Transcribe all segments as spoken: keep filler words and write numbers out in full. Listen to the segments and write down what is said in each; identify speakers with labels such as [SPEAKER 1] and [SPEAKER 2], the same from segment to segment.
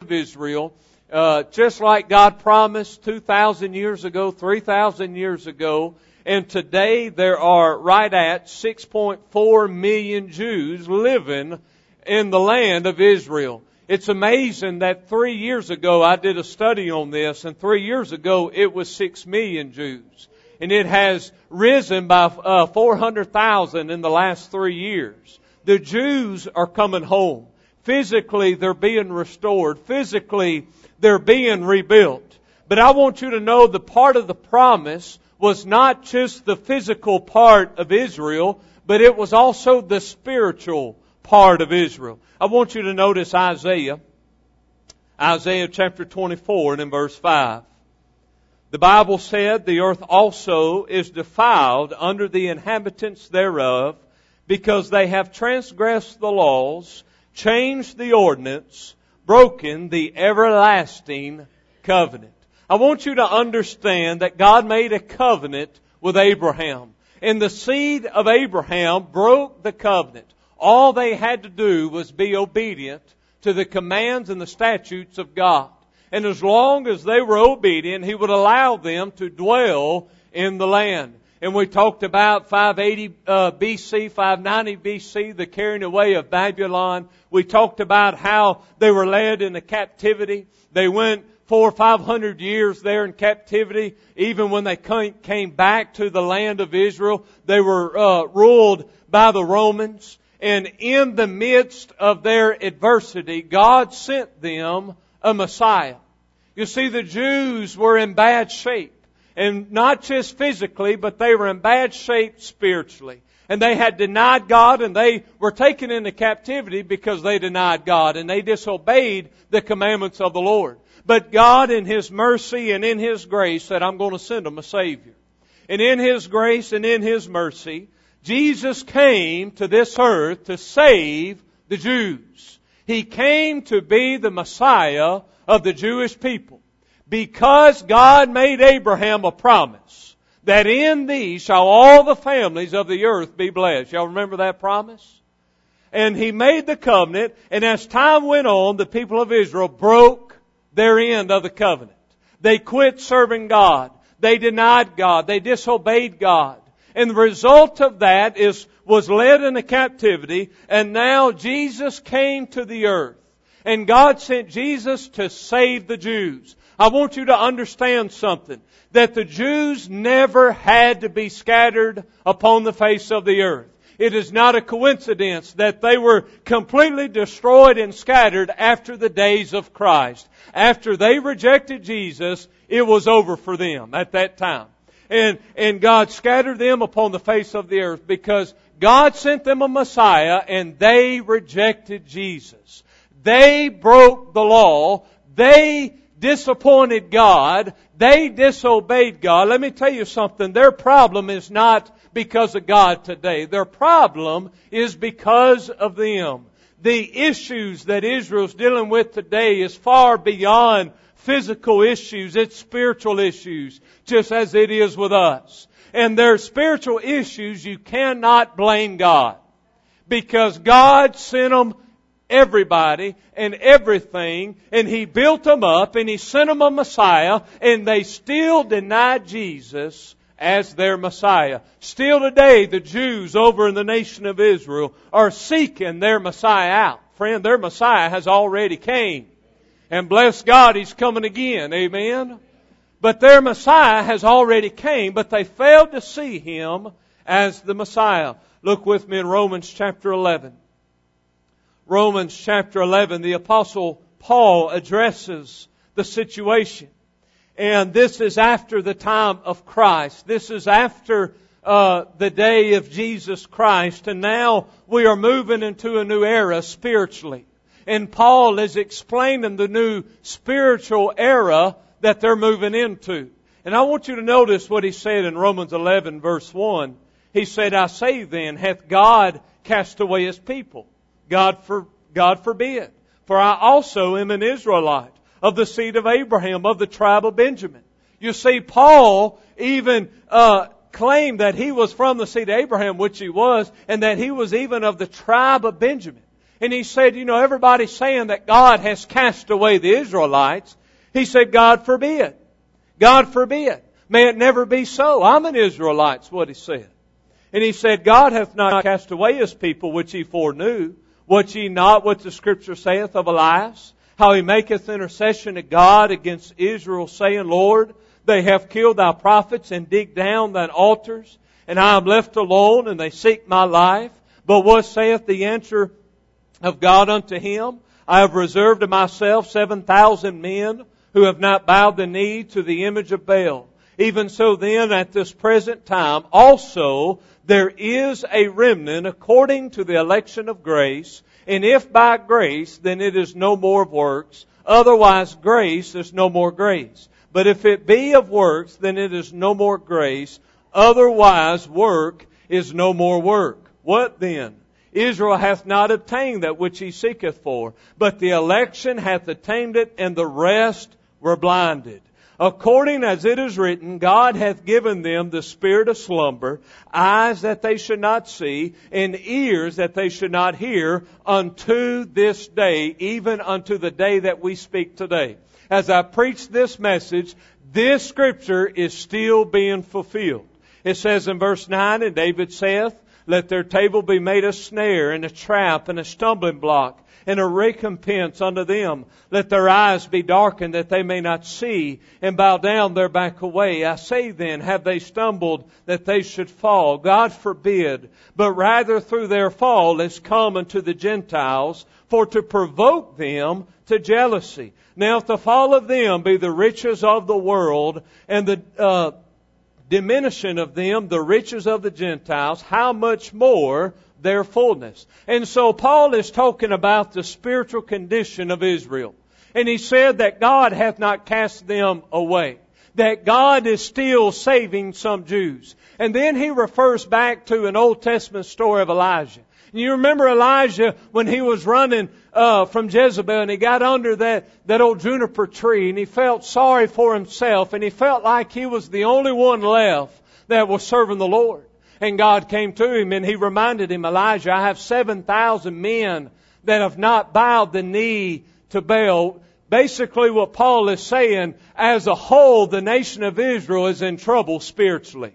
[SPEAKER 1] Israel, uh, just like God promised two thousand years ago, three thousand years ago. And today there are right at six point four million Jews living in the land of Israel. It's amazing that three years ago I did a study on this, and three years ago it was six million Jews. And it has risen by uh, four hundred thousand in the last three years. The Jews are coming home. Physically, they're being restored. Physically, they're being rebuilt. But I want you to know the part of the promise was not just the physical part of Israel, but it was also the spiritual part of Israel. I want you to notice Isaiah. Isaiah chapter twenty-four and in verse five. The Bible said, "The earth also is defiled under the inhabitants thereof, because they have transgressed the laws, changed the ordinance, broken the everlasting covenant." I want you to understand that God made a covenant with Abraham. And the seed of Abraham broke the covenant. All they had to do was be obedient to the commands and the statutes of God. And as long as they were obedient, He would allow them to dwell in the land. And we talked about five eighty uh, B C, five ninety B C, the carrying away of Babylon. We talked about how they were led into captivity. They went four or five hundred years there in captivity. Even when they came back to the land of Israel, they were uh, ruled by the Romans. And in the midst of their adversity, God sent them a Messiah. You see, the Jews were in bad shape. And not just physically, but they were in bad shape spiritually. And they had denied God, and they were taken into captivity because they denied God, and they disobeyed the commandments of the Lord. But God, in His mercy and in His grace, said, "I'm going to send them a Savior." And in His grace and in His mercy, Jesus came to this earth to save the Jews. He came to be the Messiah of the Jewish people. Because God made Abraham a promise that in thee shall all the families of the earth be blessed. Y'all remember that promise? And He made the covenant, and as time went on, the people of Israel broke their end of the covenant. They quit serving God. They denied God. They disobeyed God. And the result of that is was led into captivity, and now Jesus came to the earth. And God sent Jesus to save the Jews. I want you to understand something, that the Jews never had to be scattered upon the face of the earth. It is not a coincidence that they were completely destroyed and scattered after the days of Christ. After they rejected Jesus, it was over for them at that time. And, and God scattered them upon the face of the earth because God sent them a Messiah and they rejected Jesus. They broke the law. They disappointed God. They disobeyed God. Let me tell you something. Their problem is not because of God today. Their problem is because of them. The issues that Israel's dealing with today is far beyond physical issues. It's spiritual issues, just as it is with us. And their spiritual issues, you cannot blame God. Because God sent them everybody and everything, and He built them up, and He sent them a Messiah, and they still denied Jesus as their Messiah. Still today, the Jews over in the nation of Israel are seeking their Messiah out. Friend, their Messiah has already came. And bless God, He's coming again. Amen? But their Messiah has already came, but they failed to see Him as the Messiah. Look with me in Romans chapter eleven. Romans chapter eleven, the Apostle Paul addresses the situation. And this is after the time of Christ. This is after uh, the day of Jesus Christ. And now we are moving into a new era spiritually. And Paul is explaining the new spiritual era that they're moving into. And I want you to notice what he said in Romans eleven verse one. He said, "I say then, hath God cast away His people? God for, God forbid. For I also am an Israelite, of the seed of Abraham, of the tribe of Benjamin." You see, Paul even uh, claimed that he was from the seed of Abraham, which he was, and that he was even of the tribe of Benjamin. And he said, you know, everybody's saying that God has cast away the Israelites. He said, God forbid. God forbid. May it never be so. I'm an Israelite, is what he said. And he said, God hath not cast away His people which He foreknew. Watch ye not what the Scripture saith of Elias, how he maketh intercession to God against Israel, saying, Lord, they have killed thy prophets and digged down thine altars, and I am left alone, and they seek my life. But what saith the answer of God unto him? I have reserved to myself seven thousand men who have not bowed the knee to the image of Baal. Even so then, at this present time, also there is a remnant according to the election of grace. And if by grace, then it is no more of works. Otherwise, grace is no more grace. But if it be of works, then it is no more grace. Otherwise, work is no more work. What then? Israel hath not obtained that which he seeketh for, but the election hath attained it, and the rest were blinded. According as it is written, God hath given them the spirit of slumber, eyes that they should not see, and ears that they should not hear, unto this day, even unto the day that we speak today. As I preach this message, this scripture is still being fulfilled. It says in verse nine, and David saith, let their table be made a snare, and a trap, and a stumbling block, and a recompense unto them. Let their eyes be darkened, that they may not see, and bow down their back away. I say then, have they stumbled, that they should fall? God forbid. But rather through their fall is come unto the Gentiles, for to provoke them to jealousy. Now if the fall of them be the riches of the world, and the uh, diminishing of them the riches of the Gentiles, how much more their fullness? And so Paul is talking about the spiritual condition of Israel. And he said that God hath not cast them away. That God is still saving some Jews. And then he refers back to an Old Testament story of Elijah. And you remember Elijah when he was running uh, from Jezebel, and he got under that, that old juniper tree, and he felt sorry for himself, and he felt like he was the only one left that was serving the Lord. And God came to him and He reminded him, Elijah, I have seven thousand men that have not bowed the knee to Baal. Basically what Paul is saying, as a whole, the nation of Israel is in trouble spiritually.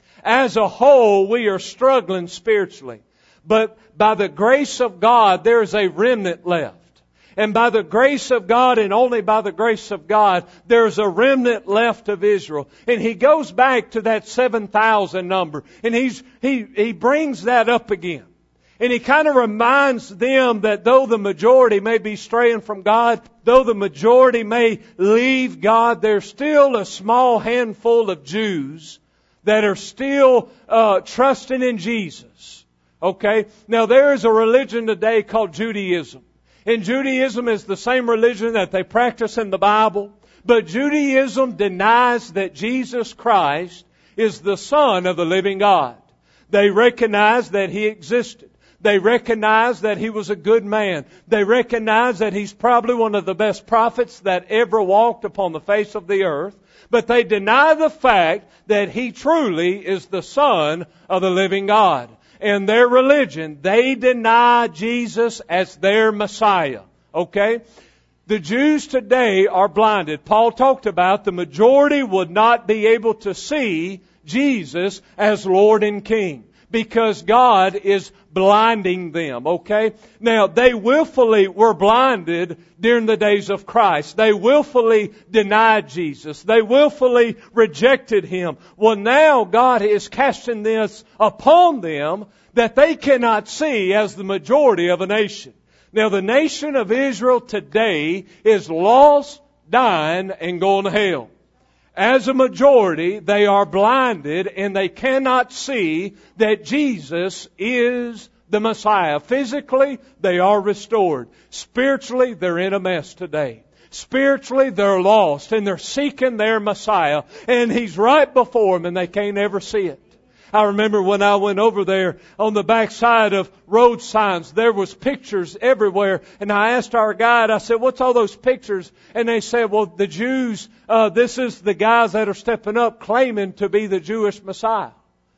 [SPEAKER 1] As a whole, we are struggling spiritually. But by the grace of God, there is a remnant left. And by the grace of God, and only by the grace of God, there's a remnant left of Israel. And he goes back to that seven thousand number. And he's, he, he brings that up again. And he kind of reminds them that though the majority may be straying from God, though the majority may leave God, there's still a small handful of Jews that are still uh, trusting in Jesus. Okay? Now there is a religion today called Judaism. And Judaism is the same religion that they practice in the Bible. But Judaism denies that Jesus Christ is the Son of the living God. They recognize that He existed. They recognize that He was a good man. They recognize that He's probably one of the best prophets that ever walked upon the face of the earth. But they deny the fact that He truly is the Son of the living God. In their religion, they deny Jesus as their Messiah. Okay? The Jews today are blinded. Paul talked about the majority would not be able to see Jesus as Lord and King, because God is blinding them, okay? Now, they willfully were blinded during the days of Christ. They willfully denied Jesus. They willfully rejected Him. Well, now God is casting this upon them that they cannot see as the majority of a nation. Now, the nation of Israel today is lost, dying, and going to hell. As a majority, they are blinded and they cannot see that Jesus is the Messiah. Physically, they are restored. Spiritually, they're in a mess today. Spiritually, they're lost and they're seeking their Messiah. And He's right before them and they can't ever see it. I remember when I went over there on the backside of road signs, there was pictures everywhere. And I asked our guide, I said, what's all those pictures? And they said, well, the Jews, uh, this is the guys that are stepping up claiming to be the Jewish Messiah.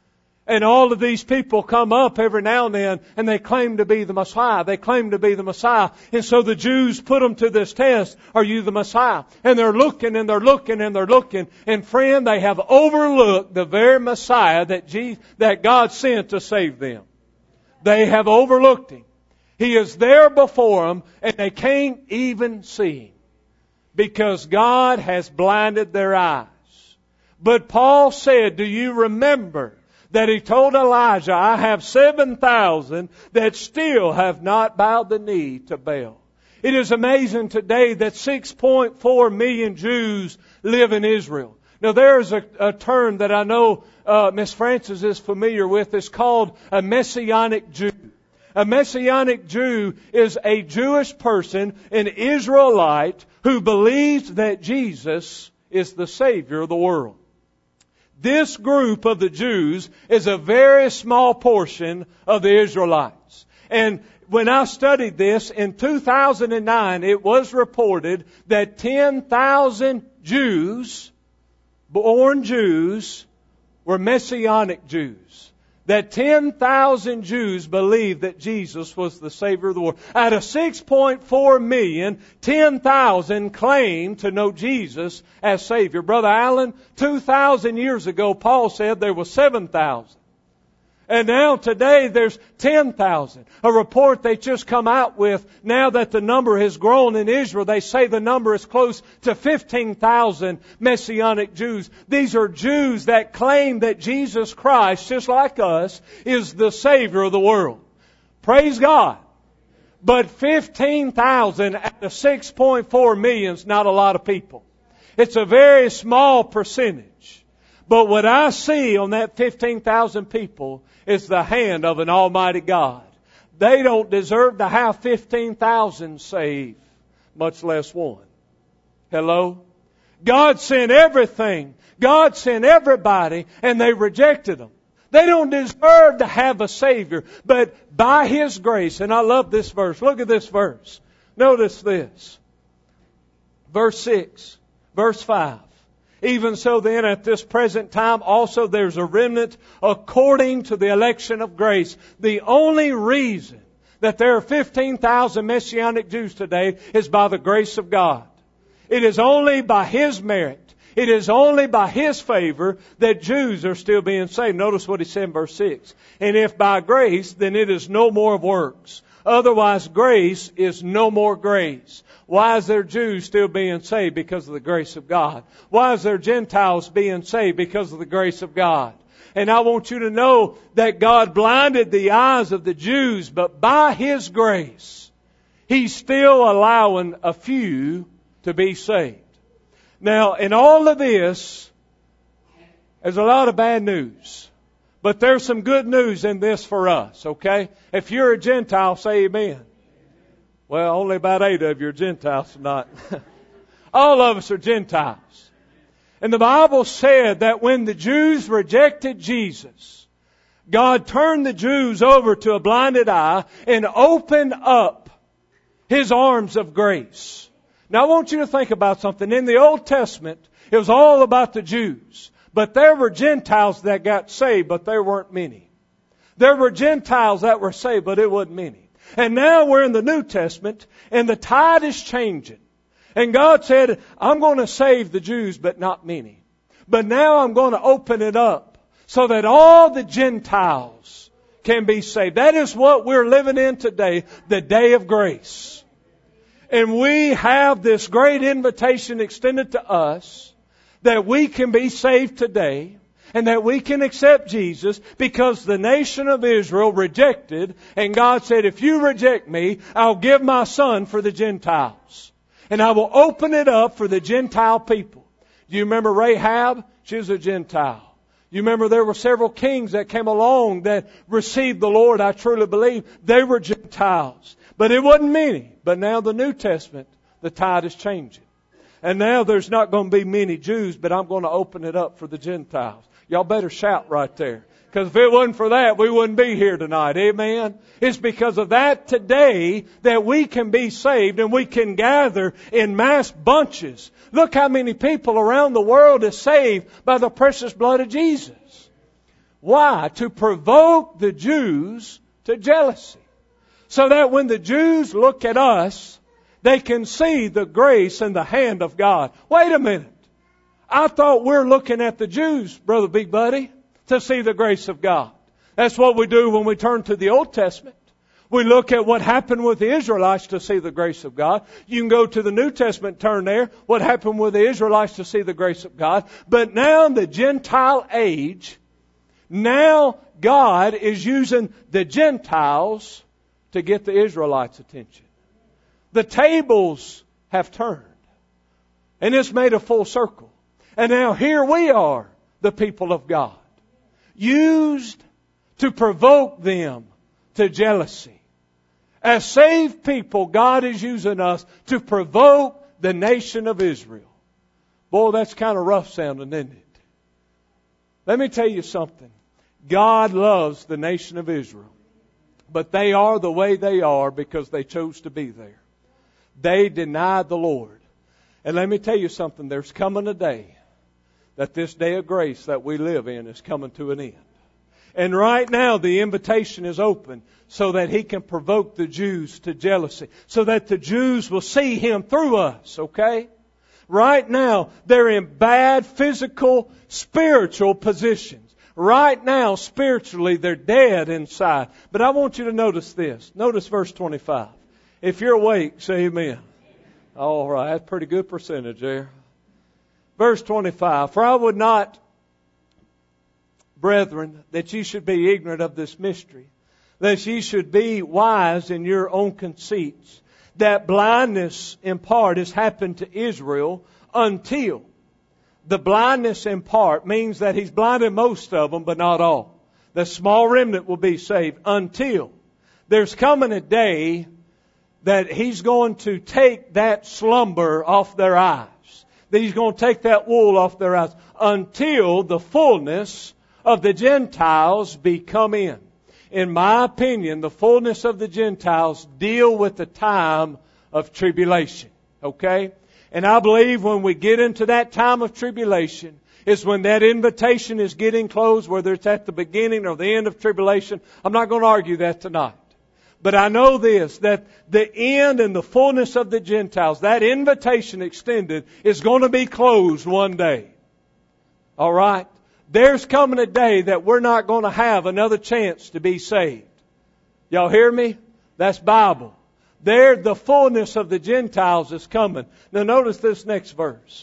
[SPEAKER 1] And all of these people come up every now and then, and they claim to be the Messiah. They claim to be the Messiah. And so the Jews put them to this test. Are you the Messiah? And they're looking and they're looking and they're looking. And friend, they have overlooked the very Messiah that Jesus, that God sent to save them. They have overlooked Him. He is there before them, and they can't even see Him because God has blinded their eyes. But Paul said, do you remember that he told Elijah, I have seven thousand that still have not bowed the knee to Baal. It is amazing today that six point four million Jews live in Israel. Now there's a, a term that I know uh, Miss Francis is familiar with. It's called a Messianic Jew. A Messianic Jew is a Jewish person, an Israelite, who believes that Jesus is the Savior of the world. This group of the Jews is a very small portion of the Israelites. And when I studied this in two thousand nine, it was reported that ten thousand Jews, born Jews, were Messianic Jews. That ten thousand Jews believed that Jesus was the Savior of the world. Out of six point four million, ten thousand claimed to know Jesus as Savior. Brother Allen, two thousand years ago, Paul said there were seven thousand. And now today there's ten thousand. A report they just come out with, now that the number has grown in Israel, they say the number is close to fifteen thousand Messianic Jews. These are Jews that claim that Jesus Christ, just like us, is the Savior of the world. Praise God. But fifteen thousand out of six point four million is not a lot of people. It's a very small percentage. But what I see on that fifteen thousand people is the hand of an almighty God. They don't deserve to have fifteen thousand saved, much less one. Hello? God sent everything. God sent everybody, and they rejected them. They don't deserve to have a Savior, but by His grace, and I love this verse. Look at this verse. Notice this. Verse six, verse five. Even so then, at this present time, also there's a remnant according to the election of grace. The only reason that there are fifteen thousand Messianic Jews today is by the grace of God. It is only by His merit. It is only by His favor that Jews are still being saved. Notice what He said in verse six. And if by grace, then it is no more of works. Otherwise, grace is no more grace. Why is there Jews still being saved? Because of the grace of God. Why is there Gentiles being saved? Because of the grace of God. And I want you to know that God blinded the eyes of the Jews, but by His grace, He's still allowing a few to be saved. Now, in all of this, there's a lot of bad news. But there's some good news in this for us, okay? If you're a Gentile, say amen. Well, only about eight of you are Gentiles tonight. All of us are Gentiles. And the Bible said that when the Jews rejected Jesus, God turned the Jews over to a blinded eye and opened up His arms of grace. Now I want you to think about something. In the Old Testament, it was all about the Jews. But there were Gentiles that got saved, but there weren't many. There were Gentiles that were saved, but it wasn't many. And now we're in the New Testament, and the tide is changing. And God said, I'm going to save the Jews, but not many. But now I'm going to open it up so that all the Gentiles can be saved. That is what we're living in today, the day of grace. And we have this great invitation extended to us that we can be saved today. And that we can accept Jesus because the nation of Israel rejected. And God said, if you reject me, I'll give my Son for the Gentiles. And I will open it up for the Gentile people. Do you remember Rahab? She was a Gentile. You remember there were several kings that came along that received the Lord, I truly believe. They were Gentiles. But it wasn't many. But now the New Testament, the tide is changing. And now there's not going to be many Jews, but I'm going to open it up for the Gentiles. Y'all better shout right there. Because if it wasn't for that, we wouldn't be here tonight. Amen? It's because of that today that we can be saved and we can gather in mass bunches. Look how many people around the world is saved by the precious blood of Jesus. Why? To provoke the Jews to jealousy. So that when the Jews look at us, they can see the grace and the hand of God. Wait a minute. I thought we're looking at the Jews, Brother Big Buddy, to see the grace of God. That's what we do when we turn to the Old Testament. We look at what happened with the Israelites to see the grace of God. You can go to the New Testament, turn there, what happened with the Israelites to see the grace of God. But now in the Gentile age, now God is using the Gentiles to get the Israelites' attention. The tables have turned. And it's made a full circle. And now here we are, the people of God, used to provoke them to jealousy. As saved people, God is using us to provoke the nation of Israel. Boy, that's kind of rough sounding, isn't it? Let me tell you something. God loves the nation of Israel. But they are the way they are because they chose to be there. They denied the Lord. And let me tell you something. There's coming a day that this day of grace that we live in is coming to an end. And right now the invitation is open so that He can provoke the Jews to jealousy. So that the Jews will see Him through us, okay? Right now they're in bad physical, spiritual positions. Right now, spiritually, they're dead inside. But I want you to notice this. Notice verse twenty-five. If you're awake, say amen. All right, that's a pretty good percentage there. Verse twenty-five. For I would not, brethren, that ye should be ignorant of this mystery, lest ye should be wise in your own conceits, that blindness in part has happened to Israel until... The blindness in part means that He's blinded most of them, but not all. The small remnant will be saved until there's coming a day that He's going to take that slumber off their eyes. That He's going to take that wool off their eyes until the fullness of the Gentiles be come in. In my opinion, the fullness of the Gentiles deal with the time of tribulation. Okay? And I believe when we get into that time of tribulation is when that invitation is getting closed, whether it's at the beginning or the end of tribulation. I'm not going to argue that tonight. But I know this, that the end and the fullness of the Gentiles, that invitation extended, is going to be closed one day. All right? There's coming a day that we're not going to have another chance to be saved. Y'all hear me? That's Bible. There, the fullness of the Gentiles is coming. Now notice this next verse.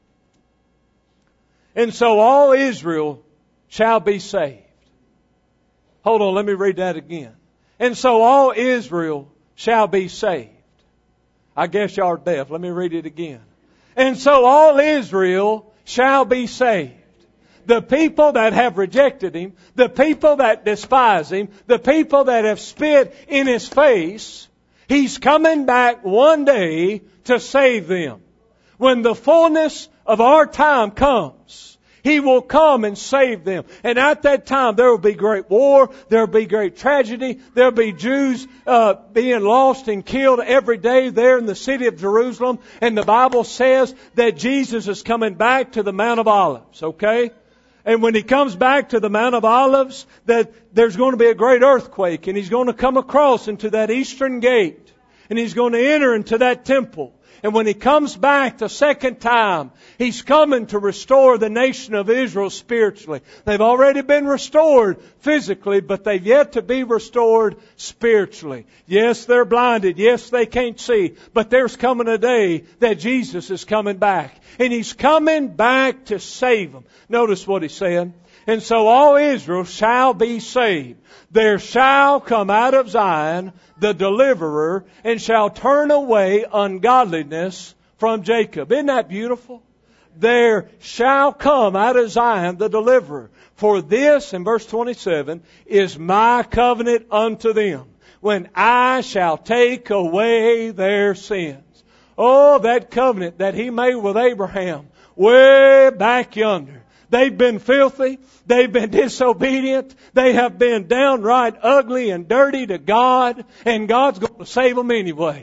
[SPEAKER 1] And so all Israel shall be saved. Hold on, let me read that again. And so all Israel shall be saved. I guess y'all are deaf. Let me read it again. And so all Israel shall be saved. The people that have rejected Him, the people that despise Him, the people that have spit in His face, He's coming back one day to save them. When the fullness of our time comes, He will come and save them. And at that time, there will be great war. There will be great tragedy. There will be Jews uh, being lost and killed every day there in the city of Jerusalem. And the Bible says that Jesus is coming back to the Mount of Olives, okay? And when He comes back to the Mount of Olives, that there's going to be a great earthquake. And He's going to come across into that eastern gate. And He's going to enter into that temple. And when He comes back the second time, He's coming to restore the nation of Israel spiritually. They've already been restored physically, but they've yet to be restored spiritually. Yes, they're blinded. Yes, they can't see. But there's coming a day that Jesus is coming back. And He's coming back to save them. Notice what He said. And so all Israel shall be saved. There shall come out of Zion the deliverer, and shall turn away ungodliness from Jacob. Isn't that beautiful? There shall come out of Zion the deliverer. For this, in verse twenty-seven, is my covenant unto them, when I shall take away their sins. Oh, that covenant that He made with Abraham, way back yonder. They've been filthy. They've been disobedient. They have been downright ugly and dirty to God. And God's going to save them anyway.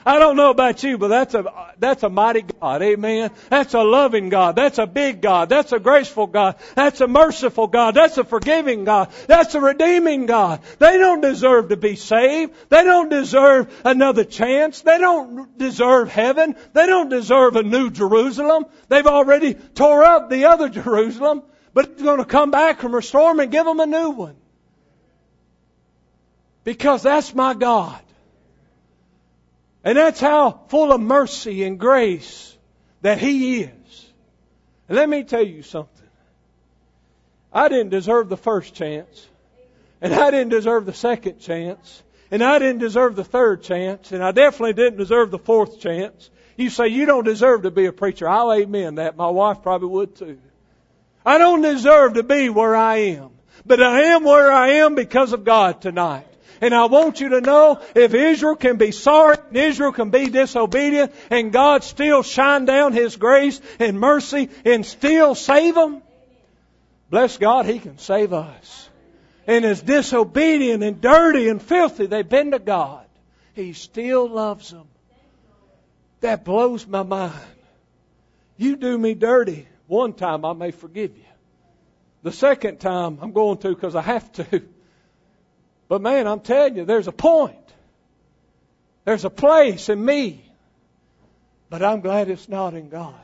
[SPEAKER 2] I don't know about you, but that's a, that's a mighty God. Amen. That's a loving God. That's a big God. That's a graceful God. That's a merciful God. That's a forgiving God. That's a redeeming God. They don't deserve to be saved. They don't deserve another chance. They don't deserve heaven. They don't deserve a new Jerusalem. They've already tore up the other Jerusalem, but He's going to come back and restore them and give them a new one. Because that's my God. And that's how full of mercy and grace that He is. And let me tell you something. I didn't deserve the first chance. And I didn't deserve the second chance. And I didn't deserve the third chance. And I definitely didn't deserve the fourth chance. You say, you don't deserve to be a preacher. I'll amen that. My wife probably would too. I don't deserve to be where I am. But I am where I am because of God tonight. And I want you to know, if Israel can be sorry, and Israel can be disobedient, and God still shine down His grace and mercy and still save them, bless God, He can save us. And as disobedient and dirty and filthy they've been to God, He still loves them. That blows my mind. You do me dirty one time, I may forgive you. The second time, I'm going to because I have to. But man, I'm telling you, there's a point. There's a place in me. But I'm glad it's not in God.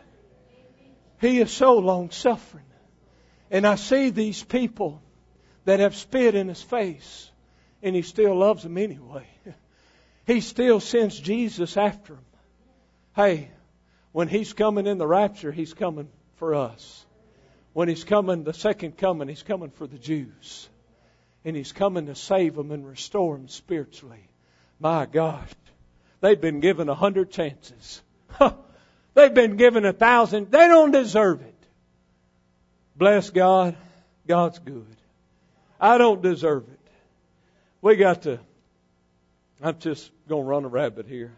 [SPEAKER 2] He is so long-suffering. And I see these people that have spit in His face, and He still loves them anyway. He still sends Jesus after them. Hey, when He's coming in the rapture, He's coming for us. When He's coming, the second coming, He's coming for the Jews. And He's coming to save them and restore them spiritually. My gosh. They've been given a hundred chances. They've been given a thousand. They don't deserve it. Bless God. God's good. I don't deserve it. We got to, I'm just going to run a rabbit here.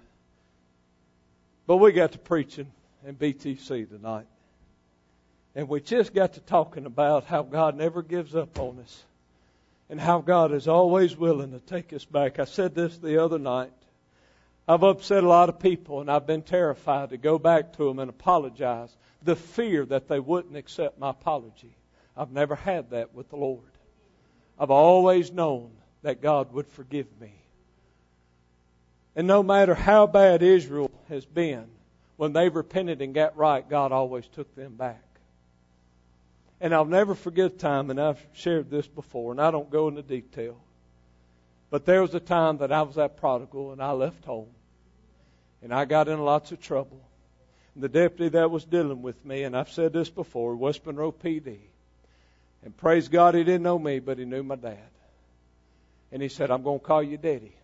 [SPEAKER 2] But we got to preaching in B T C tonight. And we just got to talking about how God never gives up on us. And how God is always willing to take us back. I said this the other night. I've upset a lot of people, and I've been terrified to go back to them and apologize. The fear that they wouldn't accept my apology. I've never had that with the Lord. I've always known that God would forgive me. And no matter how bad Israel has been, when they repented and got right, God always took them back. And I'll never forget a time, and I've shared this before, and I don't go into detail. But there was a time that I was that prodigal, and I left home. And I got in lots of trouble. And the deputy that was dealing with me, and I've said this before, West Monroe P D. And praise God, he didn't know me, but he knew my dad. And he said, I'm going to call you Daddy.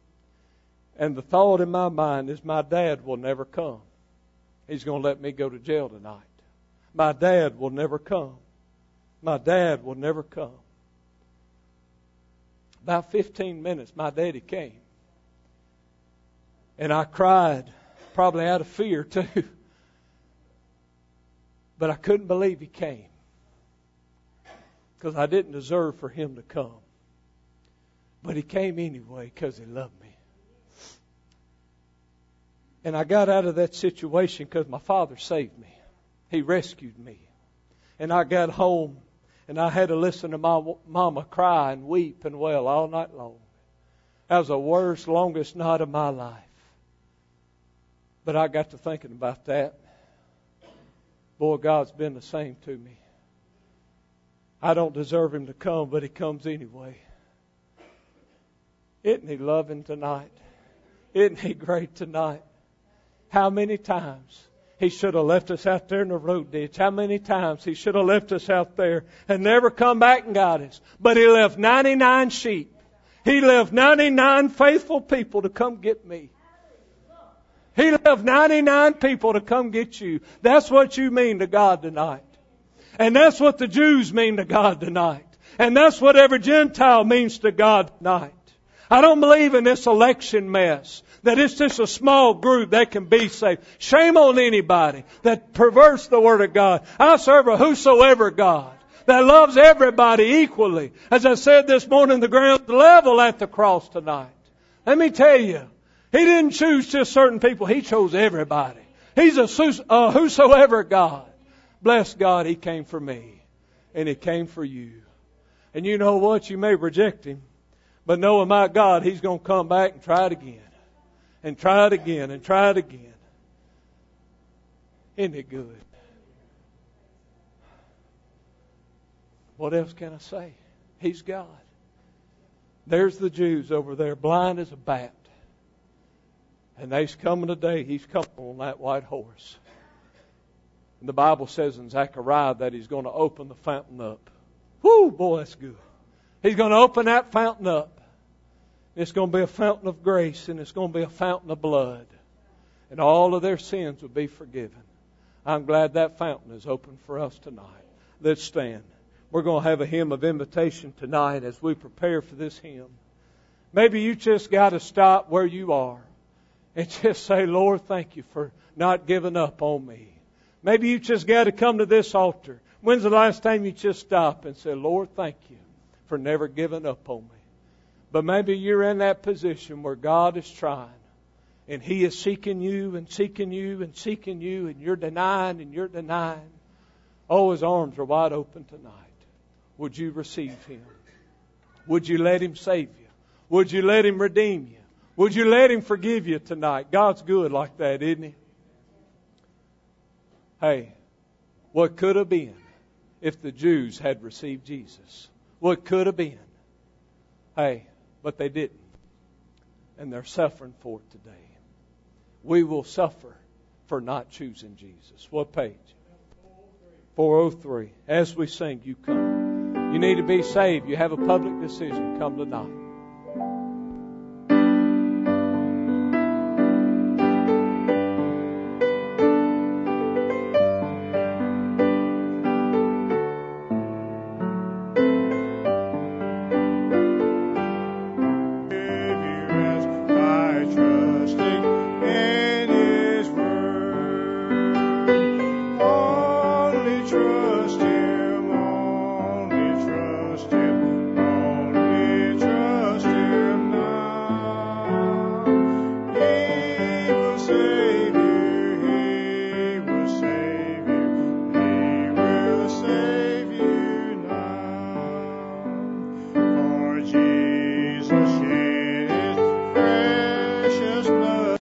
[SPEAKER 2] And the thought in my mind is my dad will never come. He's going to let me go to jail tonight. My dad will never come. My dad will never come. About fifteen minutes, my daddy came. And I cried, probably out of fear too. But I couldn't believe he came. Because I didn't deserve for him to come. But he came anyway because he loved me. And I got out of that situation because my father saved me. He rescued me. And I got home and I had to listen to my mama cry and weep and wail all night long. That was the worst, longest night of my life. But I got to thinking about that. Boy, God's been the same to me. I don't deserve Him to come, but He comes anyway. Isn't He loving tonight? Isn't He great tonight? How many times He should have left us out there in the road ditch. How many times He should have left us out there and never come back and got us. But He left ninety-nine sheep. He left ninety-nine faithful people to come get me. He left ninety-nine people to come get you. That's what you mean to God tonight. And that's what the Jews mean to God tonight. And that's what every Gentile means to God tonight. I don't believe in this election mess. That it's just a small group that can be saved. Shame on anybody that perverts the Word of God. I serve a whosoever God that loves everybody equally. As I said this morning, the ground's level at the cross tonight. Let me tell you, He didn't choose just certain people. He chose everybody. He's a uh, whosoever God. Bless God, He came for me. And He came for you. And you know what? You may reject Him. But knowing my God, He's going to come back and try it again. And try it again and try it again. Isn't it good? What else can I say? He's God. There's the Jews over there, blind as a bat. And they's coming today. He's coming on that white horse. And the Bible says in Zechariah that He's going to open the fountain up. Whoo, boy, that's good. He's going to open that fountain up. It's going to be a fountain of grace, and it's going to be a fountain of blood. And all of their sins will be forgiven. I'm glad that fountain is open for us tonight. Let's stand. We're going to have a hymn of invitation tonight as we prepare for this hymn. Maybe you just got to stop where you are and just say, Lord, thank you for not giving up on me. Maybe you just got to come to this altar. When's the last time you just stopped and said, Lord, thank you for never giving up on me? But maybe you're in that position where God is trying and He is seeking you and seeking you and seeking you, and you're denying and you're denying. Oh, His arms are wide open tonight. Would you receive Him? Would you let Him save you? Would you let Him redeem you? Would you let Him forgive you tonight? God's good like that, isn't He? Hey, what could have been if the Jews had received Jesus? What could have been? Hey, but they didn't. And they're suffering for it today. We will suffer for not choosing Jesus. What page? four oh three. As we sing, you come. You need to be saved. You have a public decision. Come tonight.
[SPEAKER 3] True.